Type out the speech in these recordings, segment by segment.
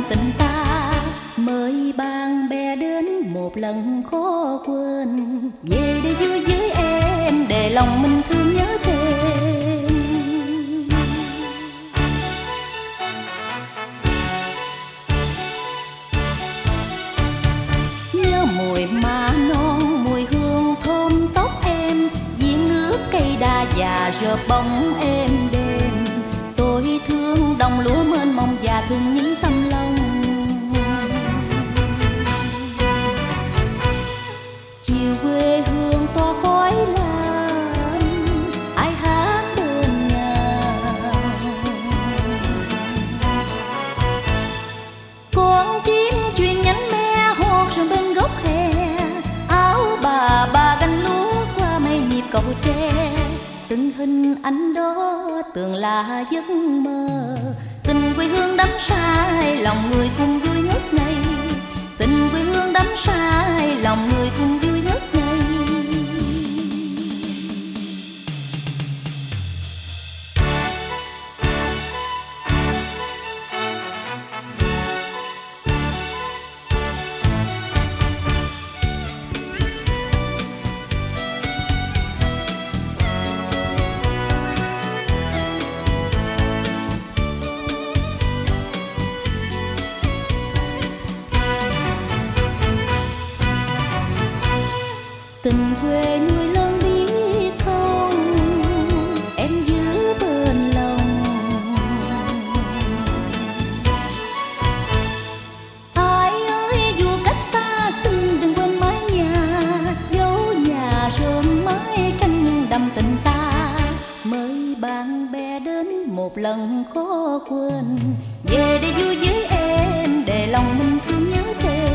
tình ta. Mời bạn bè đến một lần khó quên, về đây vui với em để lòng mình thương nhớ thêm. Nhớ mùi má non, mùi hương thơm tóc em, viên nước cây đa già rợp bóng êm đềm. Tôi thương đồng lúa mênh mông và thương những tâm lòng. Chiều quê hương tỏa khói lan, ai hát bên nhà. Con chim chuyên nhánh me hót rừng bên gốc hè, áo bà gánh lúa qua mấy nhịp cầu tre. Từng hình ảnh đó tưởng là giấc mơ, tình quê hương đắm say lòng người cùng vui ngất ngây. Tình quê hương đắm say lòng người cùng vui ngất ngây. Tình quê nuôi lớn biết không, em giữ bên lòng. Ai ơi dù cách xa xin đừng quên mái nhà, dấu nhà rơm mái tranh nhưng đậm tình ta. Mời bạn bè đến một lần khó quên, về đây vui với em để lòng mình thương nhớ thêm.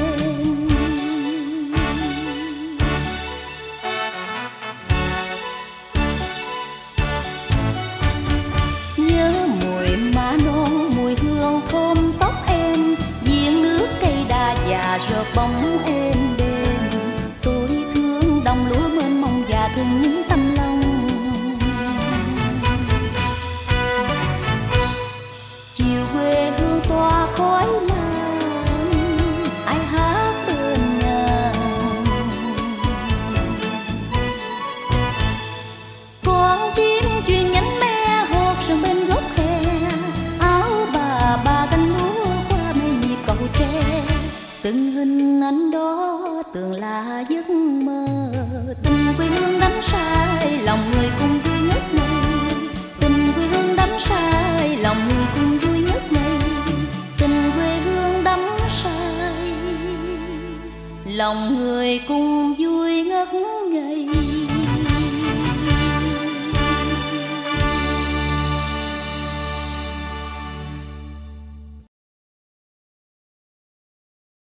Thơm tóc em, viên nước cây đa già rợp bóng êm đềm. Tôi thương đồng lúa mênh mông và thương những tâm lòng. Chiều quê hương tỏa khói lan, ai hát bên nhà. Con chim chuyên nhánh me hót rừng bên gốc hè, bà gánh lúa qua mấy nhịp cầu tre. Từng hình ảnh đó tưởng là giấc mơ, tình quê hương đắm say lòng người cùng vui ngất ngây. Tình quê hương đắm say lòng người cùng vui ngất ngây. Tình quê hương đắm say lòng người cùng